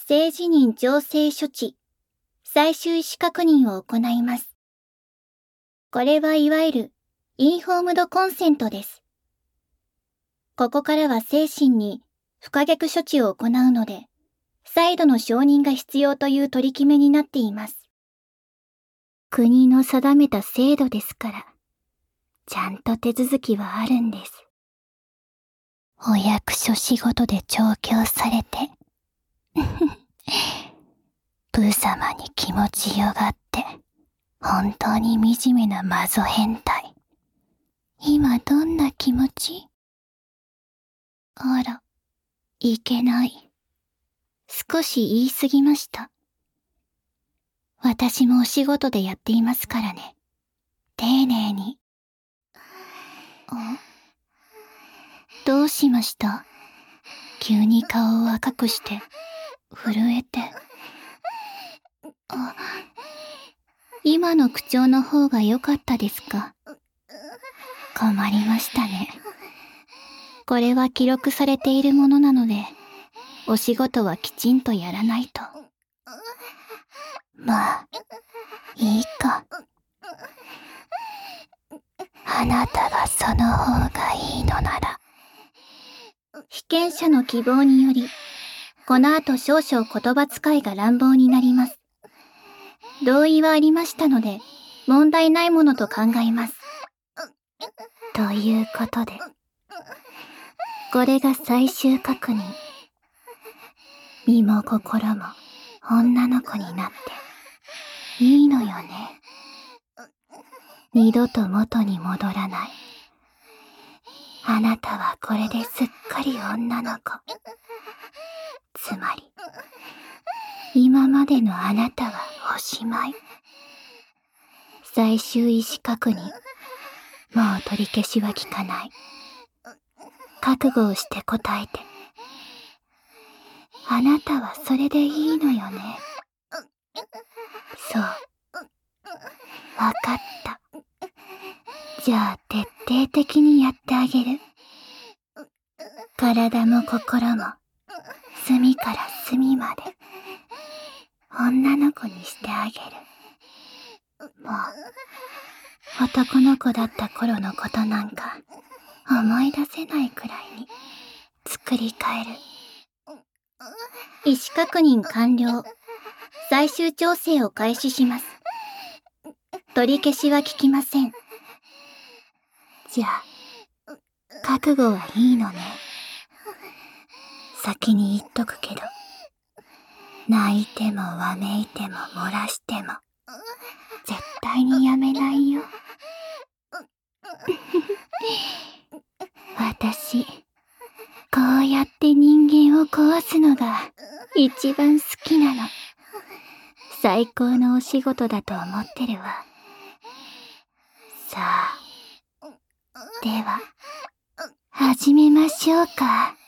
性自認調整処置、最終意思確認を行います。これはいわゆるインフォームドコンセントです。ここからは精神に不可逆処置を行うので、再度の承認が必要という取り決めになっています。国の定めた制度ですから、ちゃんと手続きはあるんです。お役所仕事で調教されて、プー様に気持ちよがって、本当に惨めなマゾ変態。今どんな気持ち？あら、いけない。少し言い過ぎました。私もお仕事でやっていますからね。丁寧に。どうしました？急に顔を赤くして、震えて。今の口調の方が良かったですか？困りましたね。これは記録されているものなので、お仕事はきちんとやらないと。まあ、いいか。あなたがその方がいいのなら。被験者の希望により、この後少々言葉遣いが乱暴になります。同意はありましたので、問題ないものと考えます。ということで、これが最終確認。身も心も女の子になっていいのよね。二度と元に戻らない。あなたはこれですっかり女の子。つまり、今までのあなたはおしまい。最終意思確認。もう取り消しは効かない。覚悟をして答えて。あなたはそれでいいのよね。そう。わかった。じゃあ徹底的にやってあげる。体も心も、隅から隅まで、女の子にしてあげる。もう、男の子だった頃のことなんか、思い出せないくらいに、作り変える。意思確認完了。最終調整を開始します。取り消しは効きません。じゃあ、覚悟はいいのね。先に言っとくけど、泣いてもわめいても漏らしても、絶対にやめないよ。私、こうやって人間を壊すのが一番好きなの。最高のお仕事だと思ってるわ。さあ、では、始めましょうか。